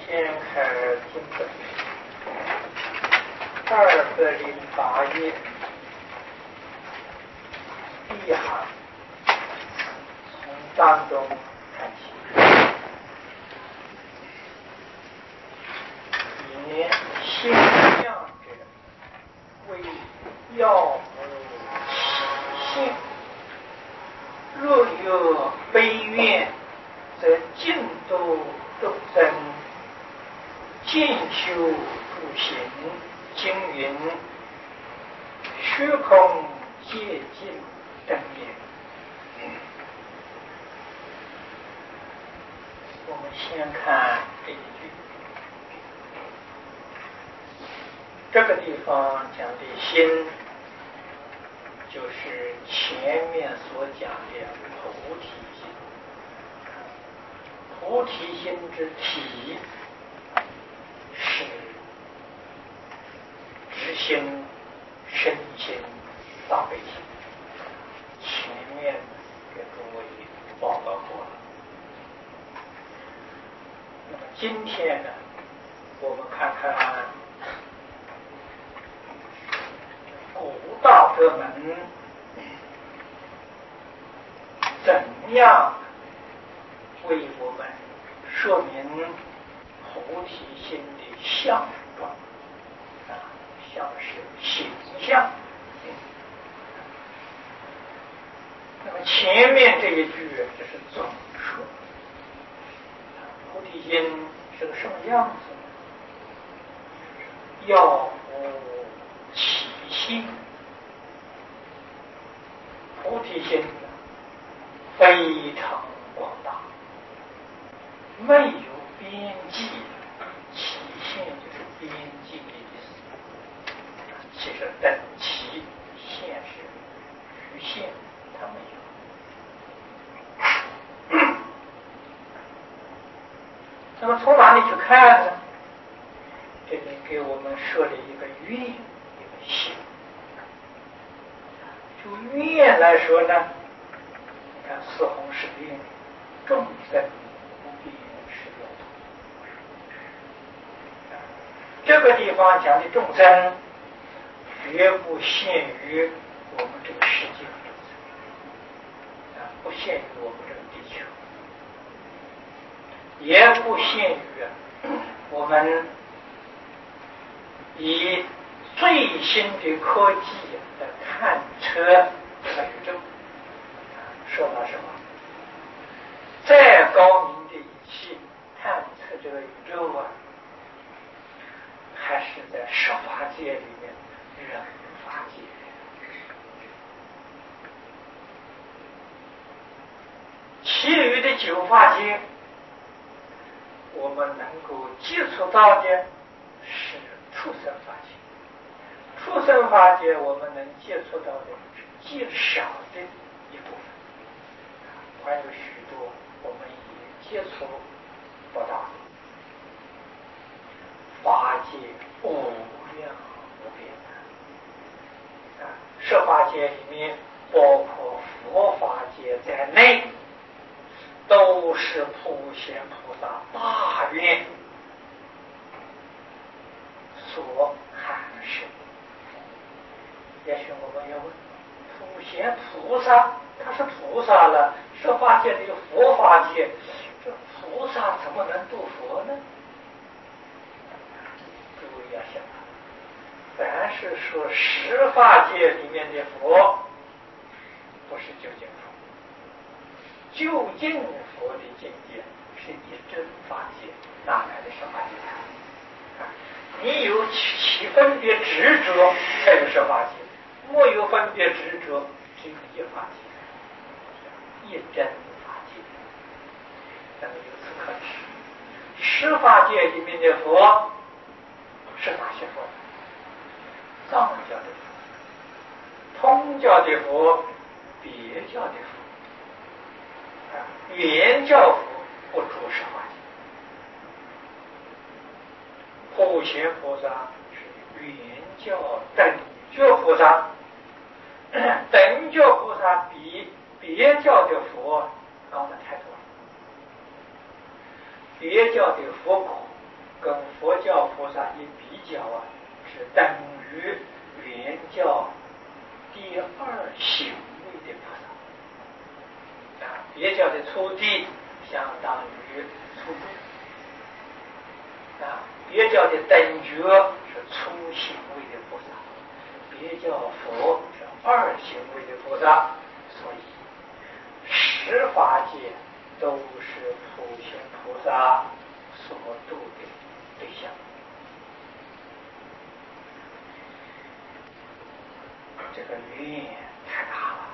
掀开经本208页第一行，从当中看起。言心相者，为要无起性。若有悲怨，则尽度众生，渐修诸行。经云：虚空界尽等也。我们先看这一句，这个地方讲的心，就是前面所讲的菩提心。菩提心之体是直心、身心、大悲心。前面给诸位报告过了。那么今天呢，我们看看古大德们怎样为我们说明菩提心的相状，像是形象。那么前面这一句就是总说菩提心是个什么样子，要无起心。菩提心非常广大，没有边际。起限就是边际的意思。其实等齐限是局限，它没有。那么从哪里去看呢？这里给我们说了一个愿，一个心。就愿来说呢，你看四弘誓愿，众生无边誓愿度。这个地方讲的众生，绝不限于我们这个世界的众生，不限于我们这个地球，也不限于我们以最新的科技来探测这个宇宙。说到什么？再高明的仪器探测这个宇宙还是在十法界里面人法界。其余的九法界，我们能够接触到的是畜生法界。畜生法界我们能接触到的是极少的一部分，还有许多我们也接触不到。法界无量无边十法界里面，包括佛法界在内，都是普贤菩萨大愿所含摄。也许我们要问，普贤菩萨他是菩萨了，十法界里有佛法界，这菩萨怎么能度佛呢？诸位要想，凡是说十法界里面的佛，不是究竟佛。究竟佛的境界是以真法界，哪来的十法界？你有起分别执着，才有十法界；没有分别执着，只有一法界，一真法界。那么由此可知，十法界里面的佛是哪些佛？藏教的佛、通教的佛、别教的佛。原教佛不住十法界。普贤菩萨是原教等觉菩萨，等觉菩萨比别教的佛高得太多了。别教的佛果萨一比较是等于原教第二行为的菩萨。别教的初地相当于初住，别教的等觉是初行为的菩萨，别教佛是二行为的菩萨，所以十法界都是普贤菩萨所度的对象。这个缘太大了，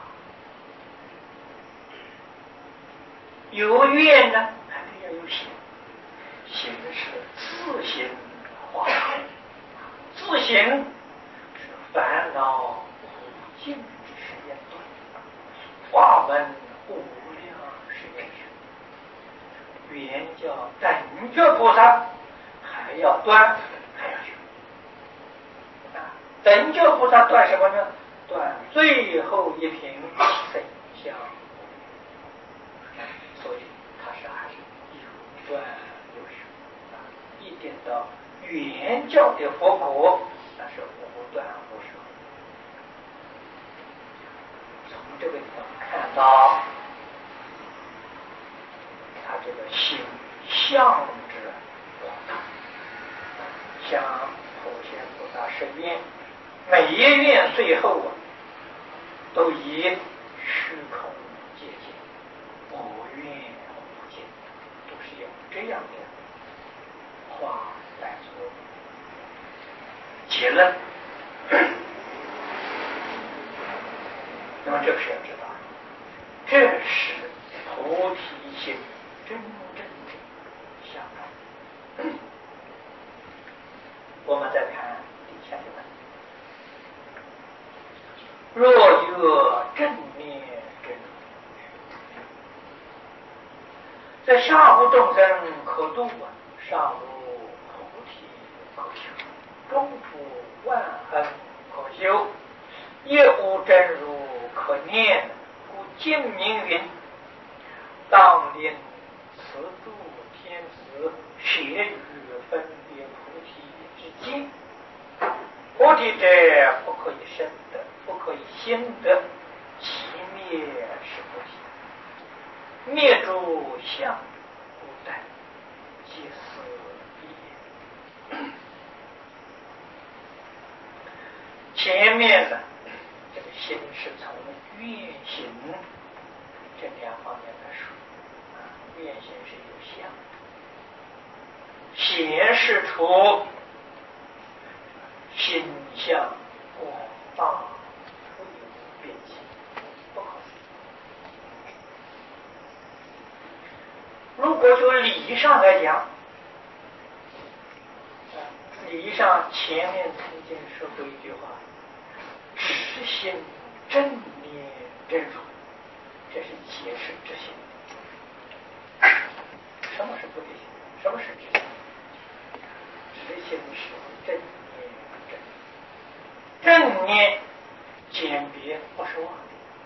有缘呢，肯定要有行，行是自行化缘，自行是烦恼无尽之实验断，法门无量实验学，原教等觉菩萨还要断，还要学。等觉菩萨断什么呢？断最后一品生相，所以他是还是有断有学，一点到原教的佛果，那是无断无舍。从这个地方看到，他这个行相之广大，像普贤菩萨十愿，每一愿最后都以虚空界限，无愿无见，都是用这样的话来做结论。那么这个是要知道，这是菩提心真正的相貌。我们再看底下的问题：若有正念真如，在上无众生可度，上无菩提可修，中无万恩可修，业无真如可念，故今名云：当令此诸天子学于分别菩提之境。菩提者，不可以生得，不可以心得，其灭是菩提。灭诸相无待，即是一也。前面呢，这个心是从愿行这两方面来说，愿行是有相，显示出心相广大，无边际，不可思议。如果就理上来讲，理上前面曾经说过一句话：直心正念真如，这是解释直心。什么是菩提心？什么是直心？直心是正念真，正念鉴别不是妄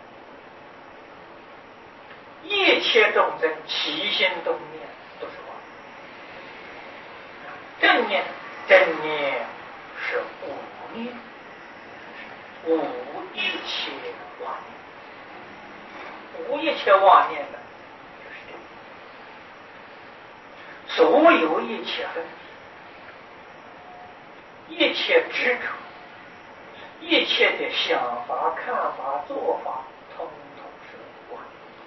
念，一切众生起心动念都是妄念。正念是无念，无一切妄念，无一切妄念的就是这。所有一切分别，一切执着，一切的想法、看法、做法，统统是妄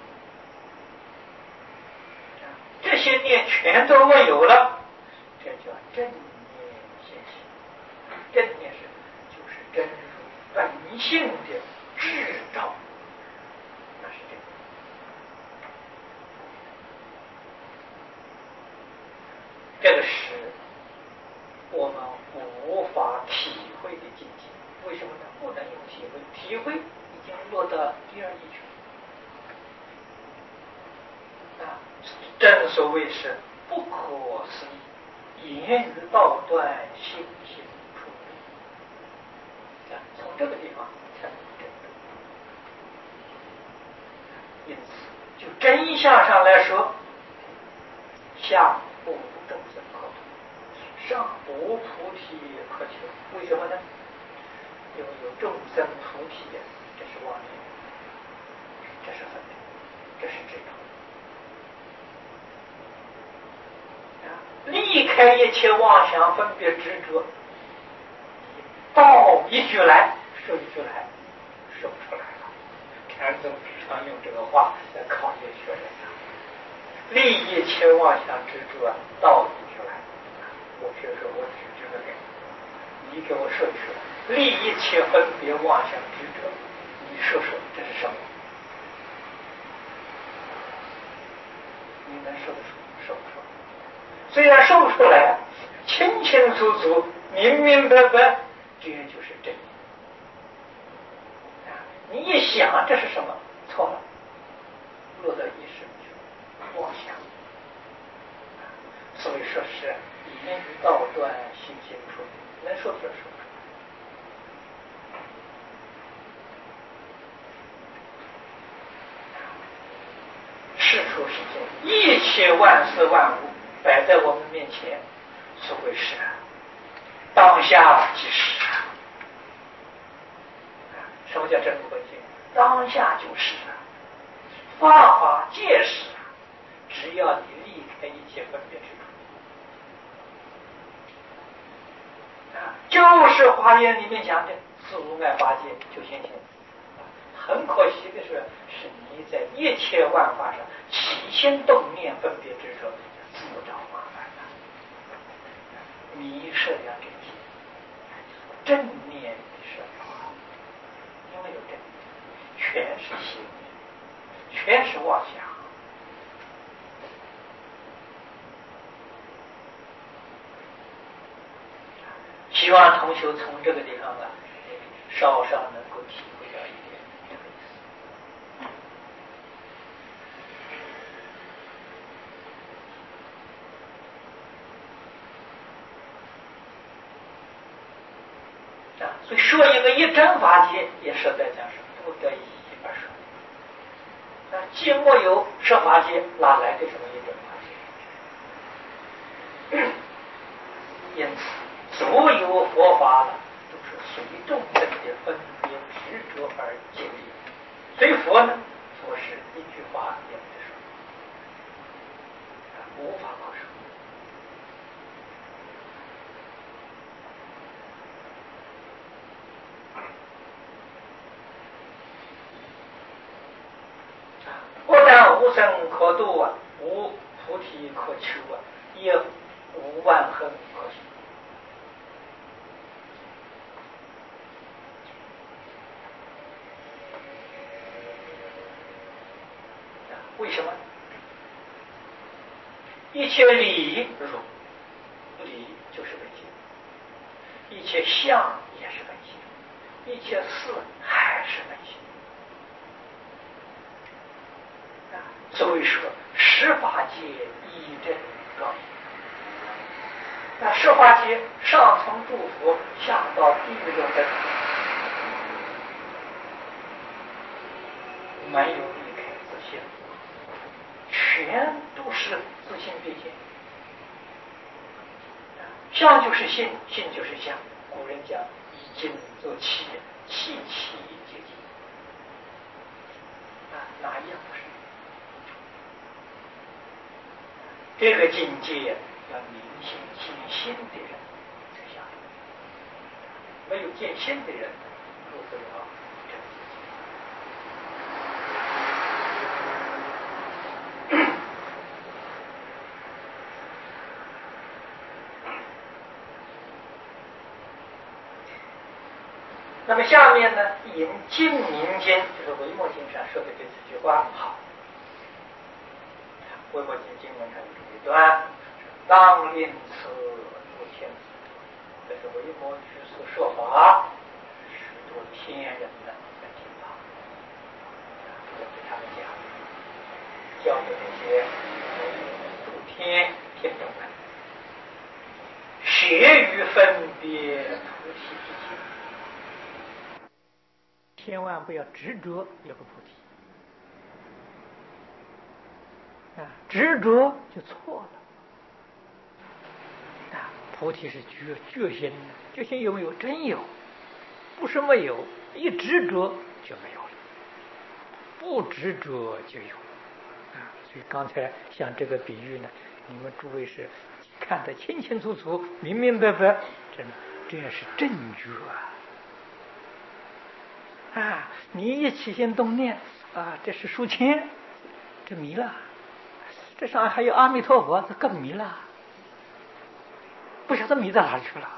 念。这些念全都没有了，这叫正念现行。正念就是真如本性的智照，那是这个。这个是我们无法体会的境界。为什么呢？不能有体会，体会已经落到第二义去了。正所谓是不可思议，言语道断，心行出离。从这个地方才能证得。因此，就真相上来说，下无众生可度， 上无菩提可求。为什么呢？因为有众生菩提呀，这是妄念，这是分别，这是执着。离开一切妄想分别执着，道一句来，说一句来，说不出来了。禅宗时常用这个话来考验学人啊。离一切妄想执着，道一句来。我学说，我举这个例，你给我说一说，离一切分别妄想执着，你说说这是什么？你能说得出？说不出。虽然说不出来，清清楚楚、明明白白，这就是真理。你一想这是什么？错了，落到意识里去了，妄想。所以说是言语道断，心清楚，能说出来说不出来。世出世间，一切万事万物摆在我们面前，所谓是当下即是。什么叫真如本性？当下就是，法法皆是。只要你离开一切分别执着，就是华严里面讲的自如来法界就现前。很可惜的是你在一切万法上起心动念分别执着，自找麻烦了，迷失了真心。正念迷失了，因为有正念，全是心，全是妄想。希望同学从这个地方吧，稍稍能够体会到一点这个意思。所以说一个一真法界，也是在讲是不得已而说。既没有设法界，哪来的什么一真法界？因此，所有佛法呢，都是随众生的分别执着而建立。随佛呢，佛是一句话也不说，无法可说。不但无生可度啊，无菩提可求啊，也无万恨可行。为什么？一切理如理就是本性，一切相也是本性，一切事还是本性。所以说，十法界一真高明。那十法界上从诸佛，下到地狱众生，没有离开自性，全都是自性毕竟。相就是性，性就是相。古人讲以精作气，气气皆精。哪一样不是？这个境界要明心见心的人才晓得，没有见心的人入不了这个境界。那么下面呢，引经明经，就是维摩经上说的这几句话好。维摩经经文上有这么一段：当令此入天子，这是维摩居士说法，许多天人呢在听法，我给他们讲，教给这些诸天听众们，学于分别菩提之心。千万不要执着有个菩提执着就错了菩提是觉心，觉心有没有？真有，不是没有，一执着就没有了，不执着就有啊。所以刚才像这个比喻呢，你们诸位是看得清清楚楚、明明白白，这也是正觉啊！你一起心动念啊，这是书签，这迷了；这上还有阿弥陀佛，这更迷了，不晓得迷到哪里去了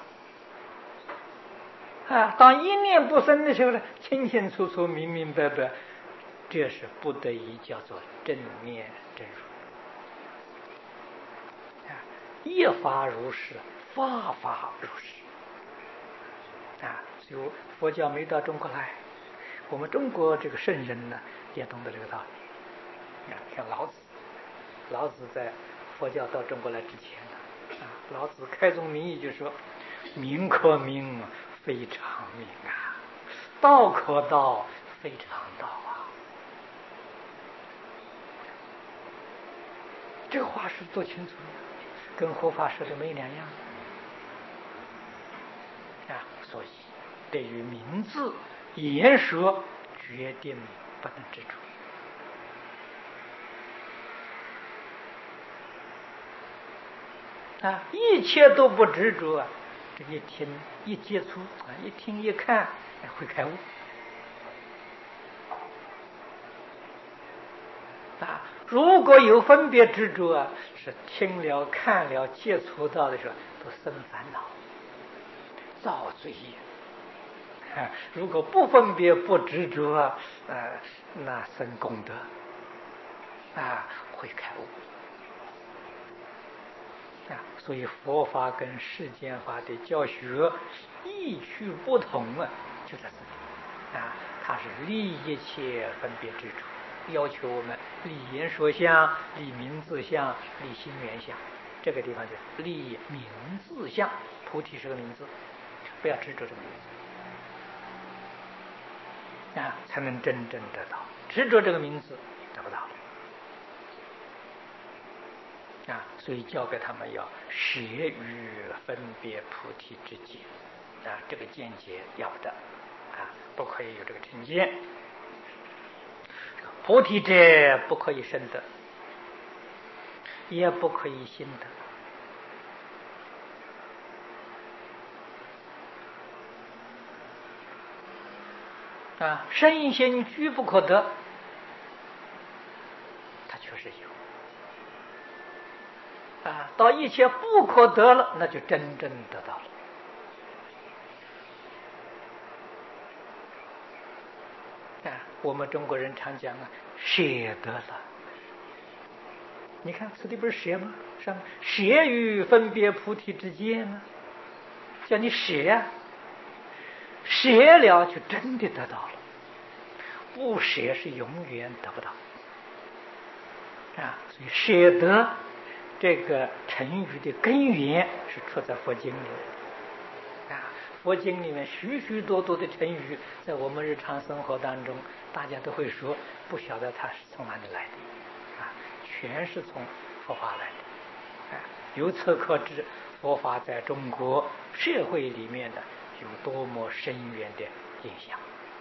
啊！当一念不生的时候呢，清清楚楚、明明白白，这是不得已叫做正念正入啊！一法如是，法法如是啊！所以佛教没到中国来。我们中国这个圣人呢，也懂得这个道理。像老子在佛教到中国来之前呢，老子开宗明义就说：“名可名，非常名啊；道可道，非常道啊。”这个话是多清楚，跟护法说的没两样啊。所以对于名字言说决定不能执着啊，一切都不执着啊。这一听一接触啊，一听一看会开悟啊。如果有分别执着啊，是听了看了接触到的时候都生烦恼造罪业。如果不分别不执着那生功德啊，会开悟啊。所以佛法跟世间法的教学异曲不同啊，就在这里啊。它是立一切分别执着，要求我们立言说相、立名字相、立心缘相。这个地方就立名字相，菩提是个名字，不要执着这个名字。才能真正得到，执着这个名字得不到所以教给他们要舍于分别菩提之见这个见解要不得不可以有这个成见。菩提者不可以生得，也不可以心得身心俱不可得，它确实有到一切不可得了，那就真正得到了我们中国人常讲舍得了。你看此地不是舍吗？上面舍于分别菩提之见吗？叫你舍舍了就真的得到了，不舍是永远得不到所以舍得这个成语的根源是出在佛经里佛经里面许许多多的成语，在我们日常生活当中大家都会说，不晓得它是从哪里来的全是从佛法来的由此可知佛法在中国社会里面的有多么深远的影响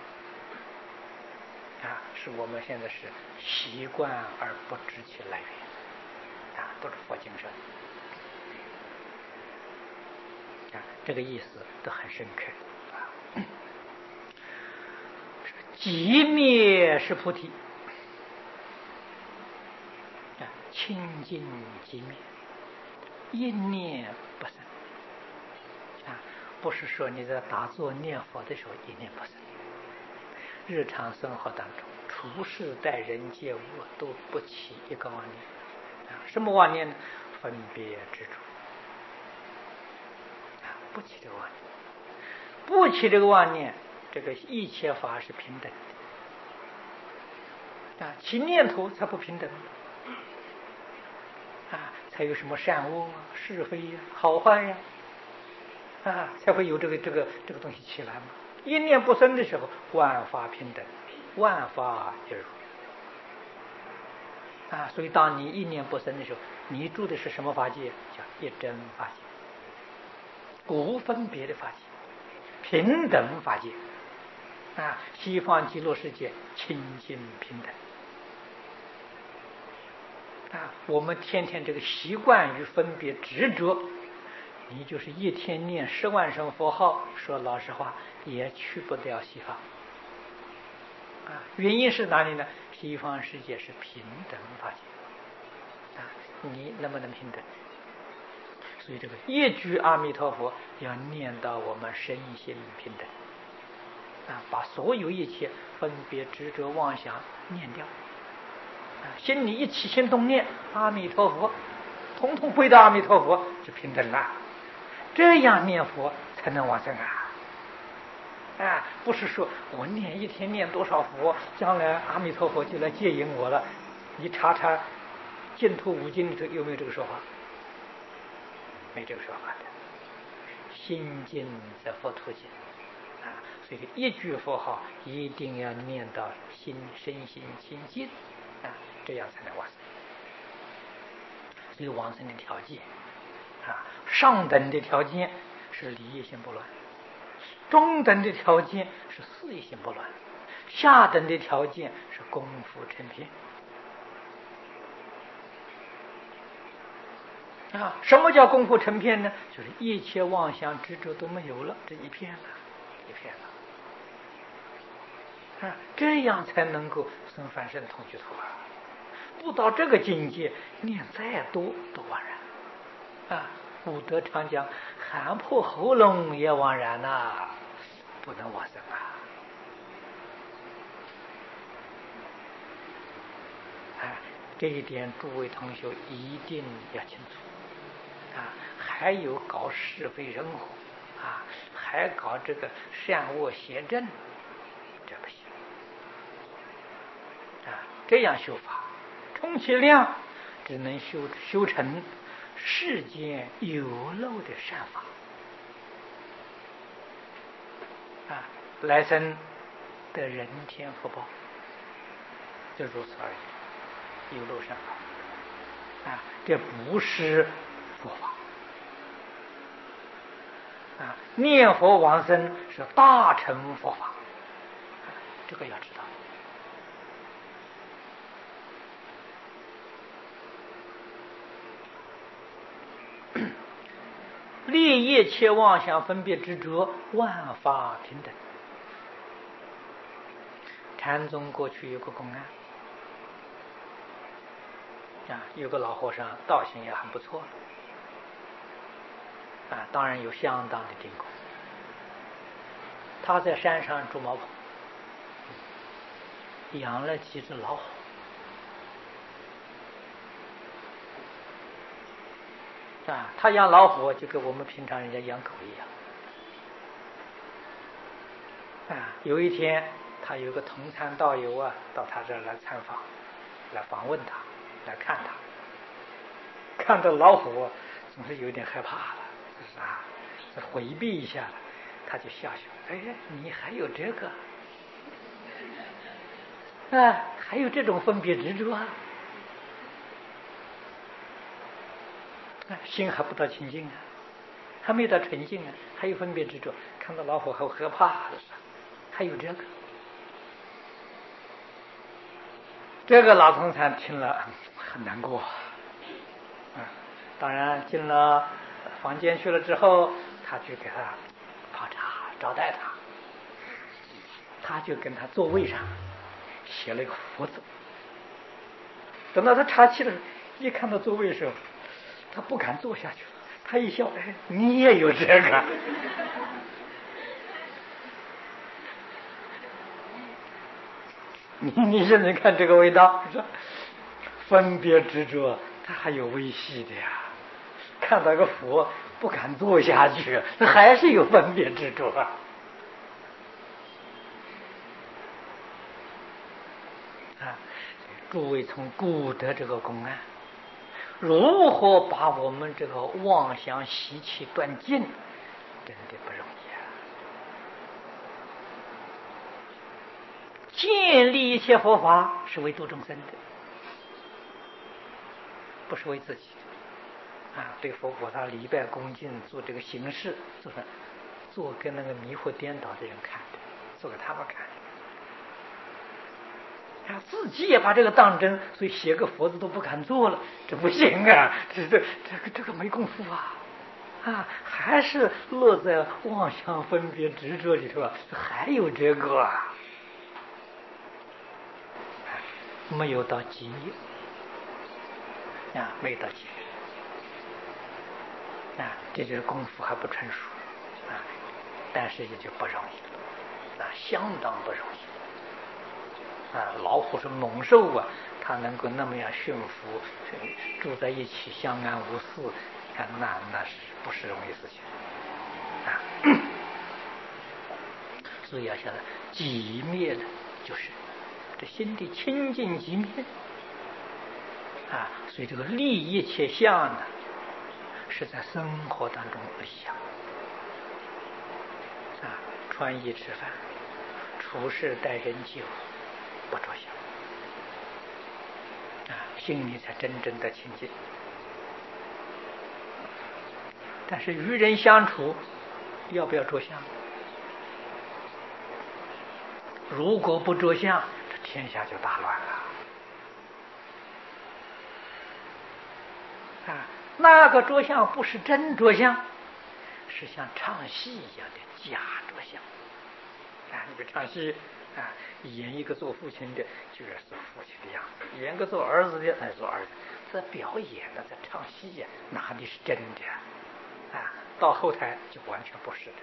是我们现在是习惯而不知其来源都是佛经上这个意思都很深刻寂灭是菩提清净寂灭，一念不生不是说你在打坐念佛的时候一念不生，日常生活当中处事待人接物都不起一个妄念什么妄念呢？分别执着不起这个妄念，不起这个妄念，这个一切法是平等的起念头才不平等才有什么善恶是非好坏才会有这个东西起来嘛。一念不生的时候，万法平等，万法一如所以当你一念不生的时候，你住的是什么法界？叫一真法界无分别的法界，平等法界啊！西方极乐世界清净平等啊！我们天天这个习惯于分别执着，你就是一天念10万声佛号，说老实话也去不掉西方啊！原因是哪里呢？西方世界是平等法界啊！你能不能平等？所以这个一句阿弥陀佛要念到我们身心平等啊，把所有一切分别执着妄想念掉啊，心里一起心动念阿弥陀佛，统统归到阿弥陀佛就平等了。这样念佛才能往生啊！不是说我念一天念多少佛，将来阿弥陀佛就来接引我了。你查查净土5经里头有没有这个说法？没这个说法的。心经则佛土经啊，所以一句佛号一定要念到身心清净啊，这样才能往生。所以往生的条件啊，上等的条件是理业心不乱，中等的条件是事业心不乱，下等的条件是功夫成片啊。什么叫功夫成片呢？就是一切妄想执着都没有了，这一片了，一片了啊，这样才能够生凡圣同居土啊。不到这个境界，念再多都枉然啊！古德常讲，喊破喉咙也枉然呐，不能往生啊！这一点诸位同学一定要清楚啊！还有搞是非人和啊，还搞这个善恶邪正，这不行啊！这样修法，充其量只能修成世间有漏的善法啊，来生的人天福报，就如此而已。有漏善法啊，这不是佛法啊！念佛往生是大乘佛法，这个要知道。立业切妄想分别执着，万法平等。禅宗过去有个公案啊，有个老和尚，道行也很不错啊，当然有相当的定功。他在山上住茅棚，养了几只老虎啊，他养老虎就跟我们平常人家养狗一样啊。有一天，他有个同参道友啊，到他这儿来参访，来访问他，来看他。看到老虎，总是有点害怕了，是啊，回避一下了，他就笑笑，哎，你还有这个啊，还有这种分别执着啊，心还不到清净啊，还没到纯净啊，还有分别执着，看到老虎还害怕，还有这个。这个老同参听了很难过当然进了房间去了之后，他去给他泡茶招待他，他就跟他座位上写了一个福字。等到他茶气的时候，一看到座位的时候，他不敢坐下去了，他一笑，哎，你也有这个你现在看这个味道，是分别执着，它还有微细的呀。看到个佛不敢坐下去，还是有分别执着诸位从古德这个公案，如何把我们这个妄想习气断尽，真的不容易建立一切佛法是为度众生的，不是为自己的对佛菩萨礼拜恭敬，做这个形式，做给那个迷惑颠倒的人看的，做给他们看的。自己也把这个当真，所以写个佛字都不敢做了，这不行啊！这个没功夫啊！还是乐在妄想分别执着里头啊，还有这个没有到极灭没有到极灭这就是功夫还不成熟但是也就不容易相当不容易老虎是猛兽它能够那么样驯服，住在一起相安无事，那是不是容易事情所以要晓得极灭的就是这心地清净极灭所以这个立一切相呢，是在生活当中立相穿衣吃饭处事待人接物不着相心里才真正的清净。但是与人相处要不要着相？如果不着相，这天下就大乱了那个着相不是真着相，是像唱戏一样的假着相你比如唱戏演一个做父亲的就是父亲的样子，演个做儿子的做儿子，在表演在唱戏哪里是真的到后台就完全不是的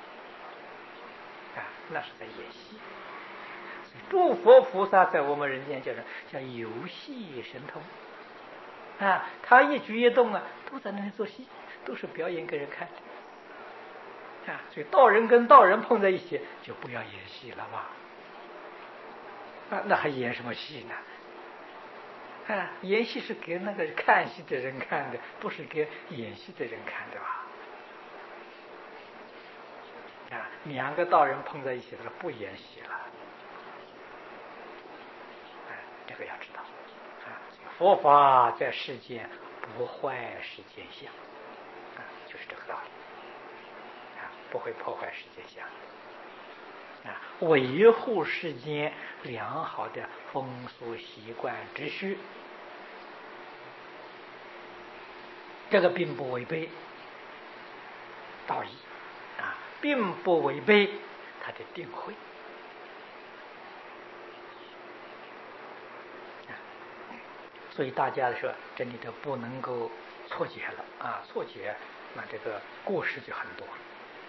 那是在演戏。诸佛菩萨在我们人间叫游戏神通他一举一动都在那里做戏，都是表演给人看的所以道人跟道人碰在一起就不要演戏了吧那还演什么戏呢演戏是给那个看戏的人看的，不是给演戏的人看的吧两个道人碰在一起了不演戏了这个要知道佛法在世间不坏世间相就是这个道理不会破坏世间相维护世间良好的风俗习惯秩序，这个并不违背道义并不违背他的定慧所以大家说这里头不能够错解了错解那这个过失就很多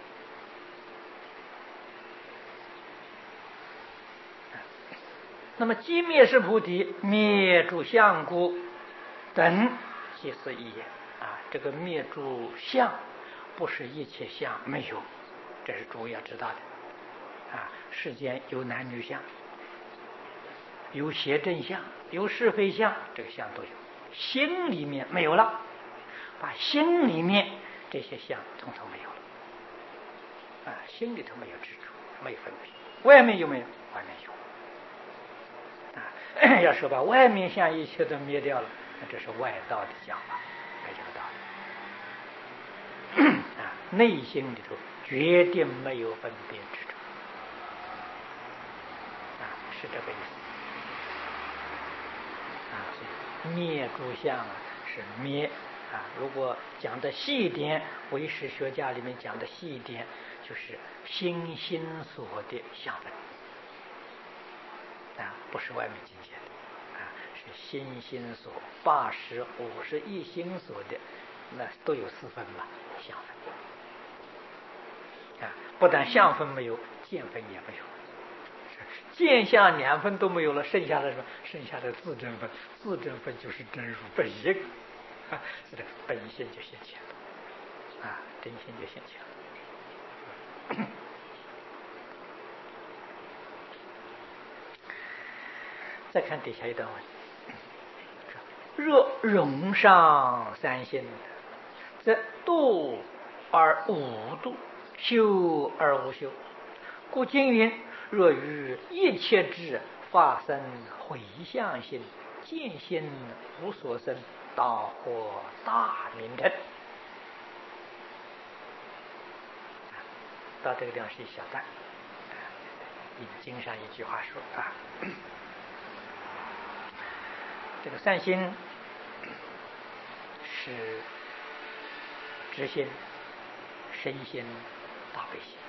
那么寂灭是菩提，灭诸相故等即是一也这个灭诸相不是一切相没有，这是诸位要知道的世间有男女相，有邪正相，有是非相，这个相都有，心里面没有了，把心里面这些相统统没有了心里头没有执着，没有分别。外面有没有？外面有要说把外面相一切都灭掉了，那这是外道的讲法，没这个道理内心里头决定没有分别执着是这个意思灭诸相是灭如果讲的细一点，唯识学家里面讲的细一点，就是心所的相分不是外面境界的是心所80、51心所的，那都有4分了相分不但相分没有，见分也没有，见相2分都没有了，剩下的什么？剩下的自证分，自证分就是真如本性这个本性就现前了真性就现前了再看底下一段文若容上3心，则度而无度，修而无修。故经云：若于一切智发生回向心，见心无所生， 当获大名称。到这个地方是一小段，引经上一句话说啊，这个善心是知心、身心、大悲心。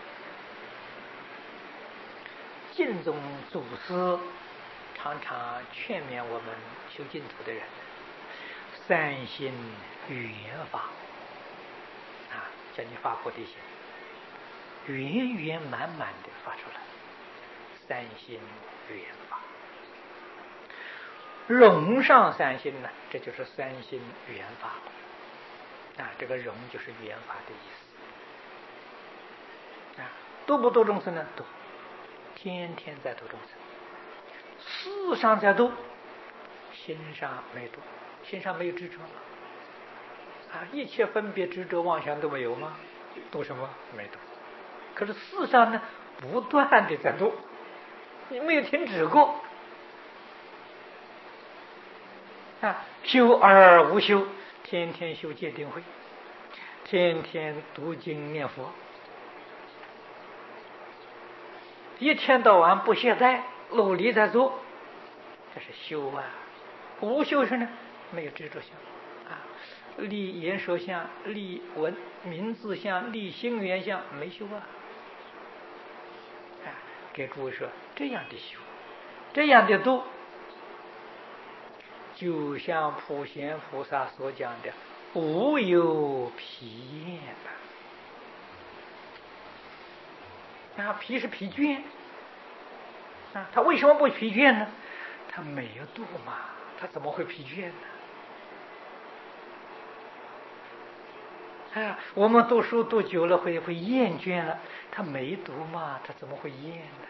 净宗祖师常常劝勉我们修净土的人，善心圆法啊，叫你发菩提心，圆圆满满的发出来，善心圆法。容上善心呢，这就是善心圆法啊。这个容就是圆法的意思啊。度不度众生呢？度，天天在度众生。事上在度，心上没度，心上没有执着啊，一切分别执着妄想都没有吗？度什么？没度。可是事上呢，不断的在度，你没有停止过啊。修而无修，天天修戒定慧，天天读经念佛，一天到晚不懈怠，努力在做，这是修啊。无修是呢，没有执着相啊，立言说相，立文名字相，立心缘相，没修啊。给诸位说，这样的修，这样的度，就像普贤菩萨所讲的，无有疲厌啊，疲是疲倦啊，他为什么不疲倦呢？他没有度嘛，他怎么会疲倦呢？啊，我们读书读久了会厌倦了，他没读嘛，他怎么会厌呢？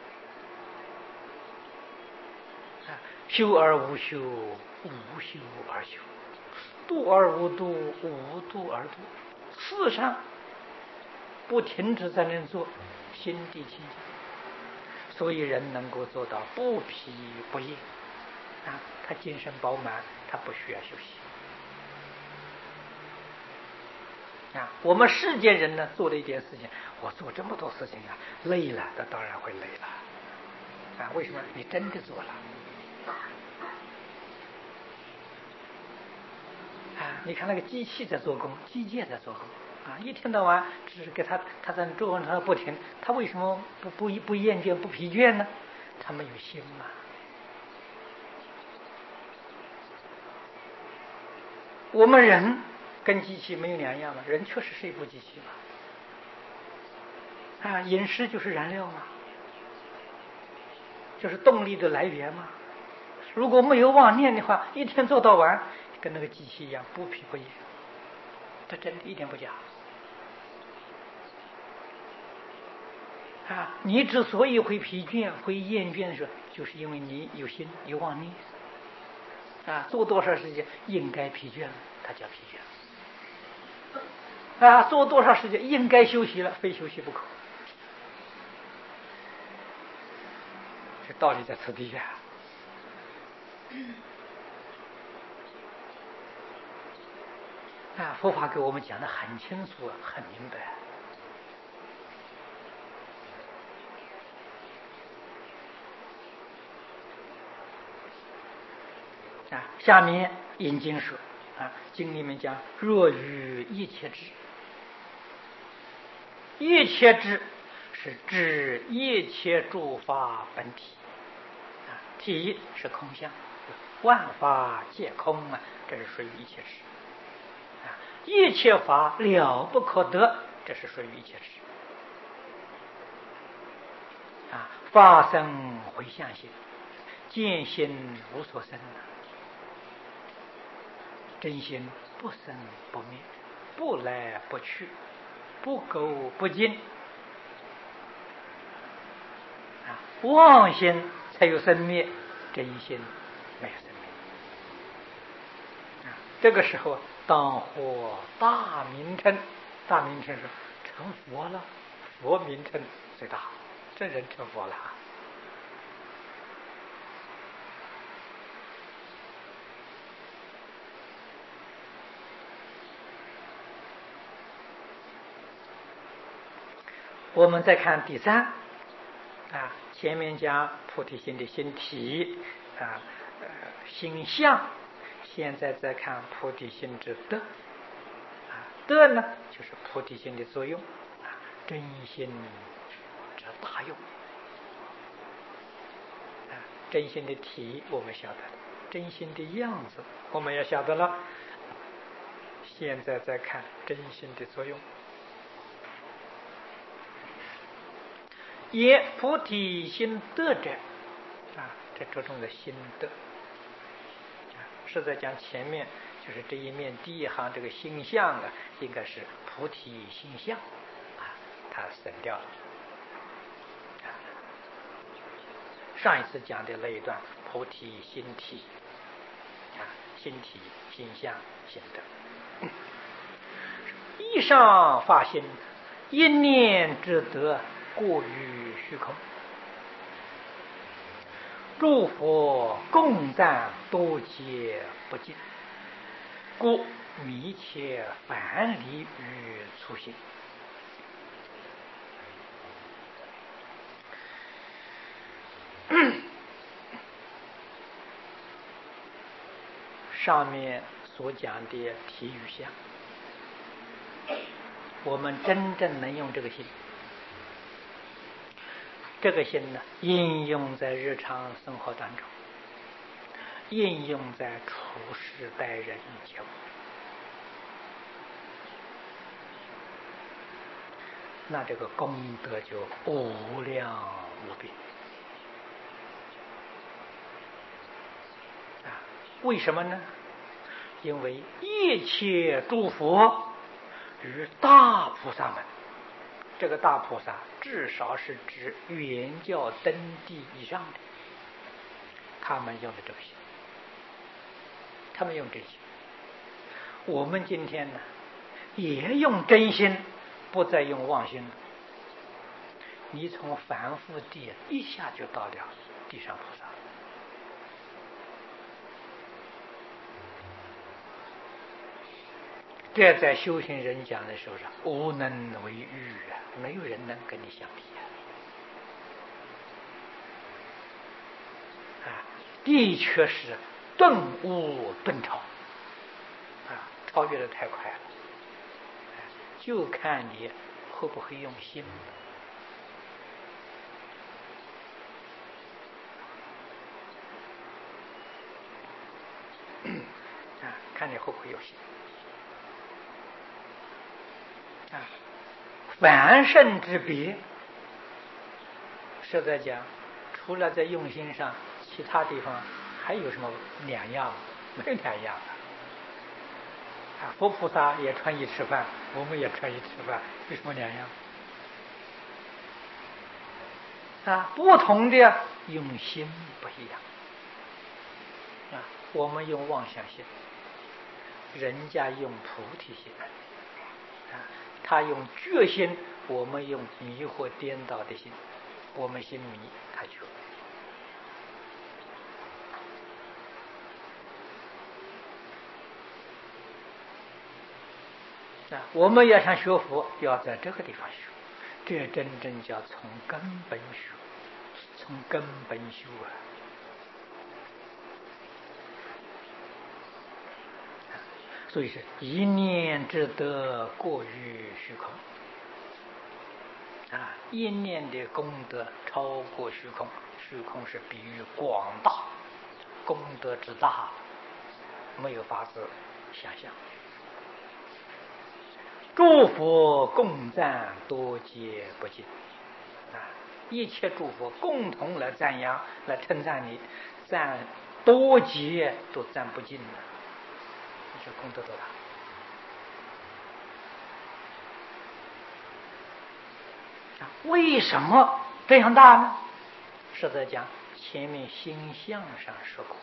啊，修而无修，无修而修，度而无度，无度而度，事上不停止在那做，心地清净，所以人能够做到不疲不厌啊，他精神饱满，他不需要休息。啊，我们世间人呢，做了一件事情，我做这么多事情啊，累了，那当然会累了。啊，为什么？你真的做了。啊，你看那个机器在做工，机械在做工，啊，一天到晚只是给他在做完他不停，他为什么不厌倦不疲倦呢？他没有心嘛。我们人跟机器没有两样嘛，人确实是一部机器嘛。啊，饮食就是燃料嘛，就是动力的来源嘛。如果没有妄念的话，一天做到晚，跟那个机器一样，不疲不厌。这真的一点不假。啊，你之所以会疲倦、会厌倦的时候，就是因为你有心有妄念。啊，做多少时间应该疲倦了，它叫疲倦。啊，做多少时间应该休息了，非休息不可。这道理在此地下。啊，佛法给我们讲得很清楚，很明白。啊，下面引经说啊，经里面讲，若于一切智，一切智是指一切诸法本体啊，体是空相，万法皆空啊，这是属于一切智啊，一切法了不可得，这是属于一切智啊，法生回向心，见心无所生真心不生不灭，不来不去，不垢不净啊，妄心才有生灭，真心没有生灭啊。这个时候当获大名称，大名称是成佛了，佛名称最大，这人成佛了。 我们再看第三啊，前面讲菩提心的心体啊，心相，现在再看菩提心之德啊，德呢就是菩提心的作用啊，真心之大用啊，真心的体我们晓得了，真心的样子我们也晓得了，现在再看真心的作用。也菩提心得者啊，这着重的心得是在讲前面就是这一面第一行这个心相啊，应该是菩提心相啊，它省掉了。上一次讲的那一段菩提心体啊，心体心相心得，以上发心一念之德过于虚空，诸佛共赞多劫不尽，故密切反离于初心。上面所讲的体与相，我们真正能用这个心，这个心呢，应用在日常生活当中，应用在处事待人接物，那这个功德就无量无边啊！为什么呢？因为一切诸佛与大菩萨们，这个大菩萨至少是指原教登地以上的，他们用的这个心，他们用真心。我们今天呢，也用真心，不再用妄心了。你从凡夫地一下就到了地上菩萨。这在修行人讲的时候是无能为喻啊，没有人能跟你相比啊！的确是顿悟顿超啊，超越的太快了，就看你会不会用心啊，看你会不会有心。凡圣之别，是在讲，除了在用心上，其他地方还有什么两样？没有两样啊！佛菩萨也穿衣吃饭，我们也穿衣吃饭，有什么两样？啊，不同的用心不一样啊！我们用妄想心，人家用菩提心啊。他用觉心，我们用迷惑颠倒的心，我们心迷，他觉。我们要想学佛，要在这个地方学，这真正叫从根本学，从根本修啊！所以是一念之德过于虚空啊，一念的功德超过虚空，虚空是比喻广大，功德之大，没有法子想象。诸佛共赞多劫不尽啊，一切诸佛共同来赞扬，来称赞你，赞多劫都赞不尽了。这功德多大？为什么这样大呢？是在讲前面心相上说过，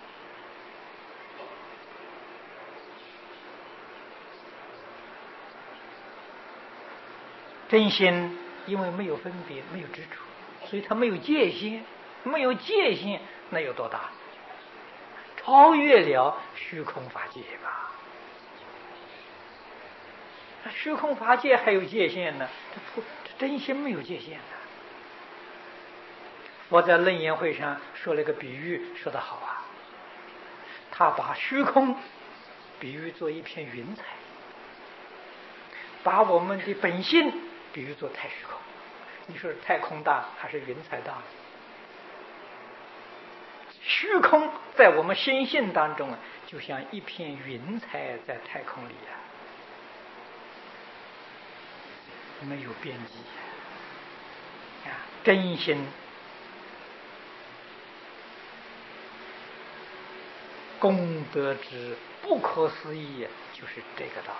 真心因为没有分别，没有执着，所以它没有界限，没有界限，那有多大？超越了虚空法界吧。虚空法界还有界限呢， 真心没有界限的。我在楞严会上说了一个比喻，说得好啊。他把虚空比喻作一片云彩，把我们的本性比喻作太虚空。你说太空大还是云彩大？虚空在我们心性当中啊，就像一片云彩在太空里啊，没有边际啊，真心功德之不可思议，就是这个道理。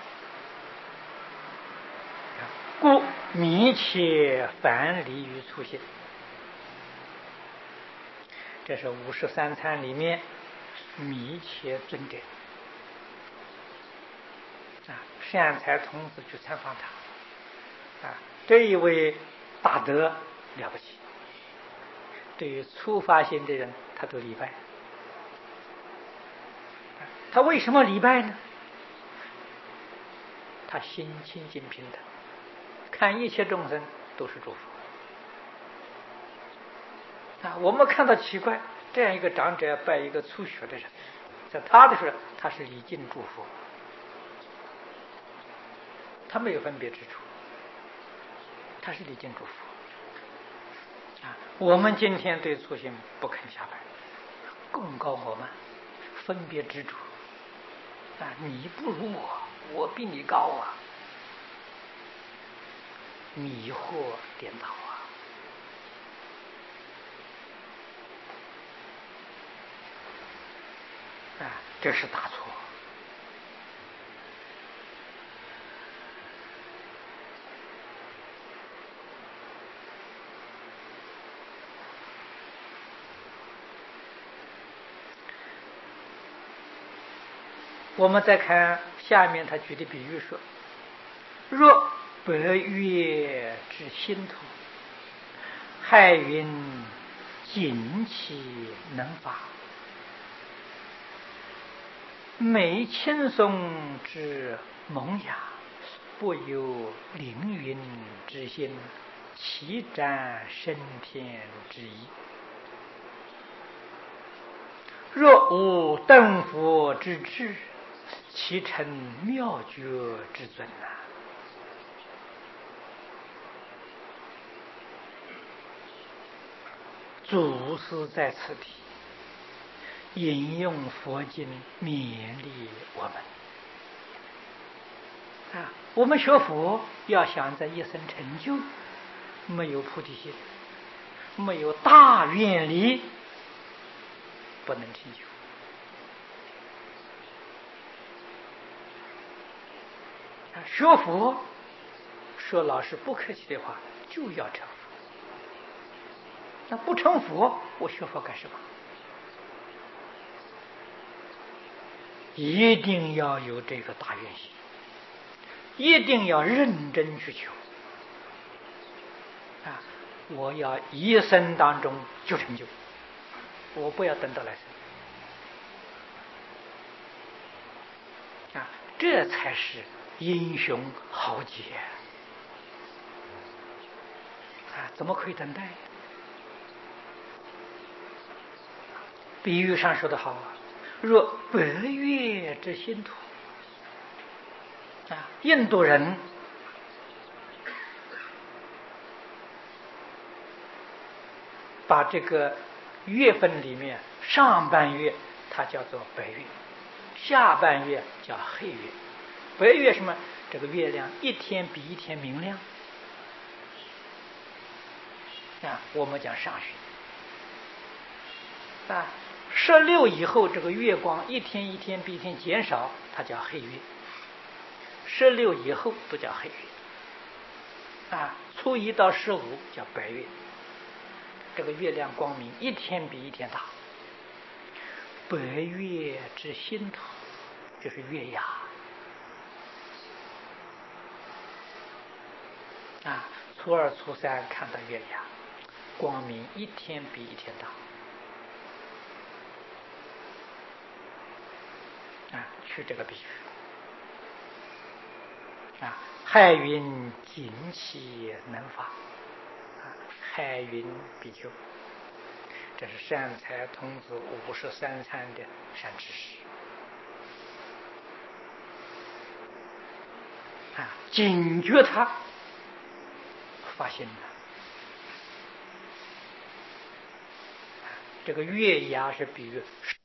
故迷切反离于初心，这是53参里面密切尊者善财童子去参访他这一位大德了不起，对于初发心的人他都礼拜。他为什么礼拜呢？他心清净平等，看一切众生都是祝福我们看到奇怪，这样一个长者拜一个初学的人，在他的时候他是礼敬祝福，他没有分别之处，他是礼敬祝福我们今天对初心不肯下拜，贡高我慢，分别执着你不如我，我比你高迷惑颠倒这是大错。我们再看下面他举的比喻说，若白月之心土，海云锦起能发，美轻松之萌芽，不有凌云之心，其展升天之意。若无登佛之智，其成妙觉之尊祖师在此地引用佛经勉励我们我们学佛要想在一生成就，没有菩提心，没有大愿力，不能成就学佛说老师不客气的话，就要成佛。那不成佛，我学佛干什么？一定要有这个大愿心，一定要认真去求我要一生当中就成就，我不要等到来生这才是英雄豪杰怎么可以等待？比喻上说得好若白月之心土印度人把这个月份里面上半月它叫做白月，下半月叫黑月。白月什么？这个月亮一天比一天明亮我们讲上旬16以后，这个月光一天一天比一天减少，它叫黑月。16以后都叫黑月初1到15叫白月。这个月亮光明一天比一天大。白月之心土，就是月牙初2、初3看到月牙，光明一天比一天大取这个比喻海云精气能发，海云比丘，这是善财童子53参的善知识警觉他发心了。这个月牙是比喻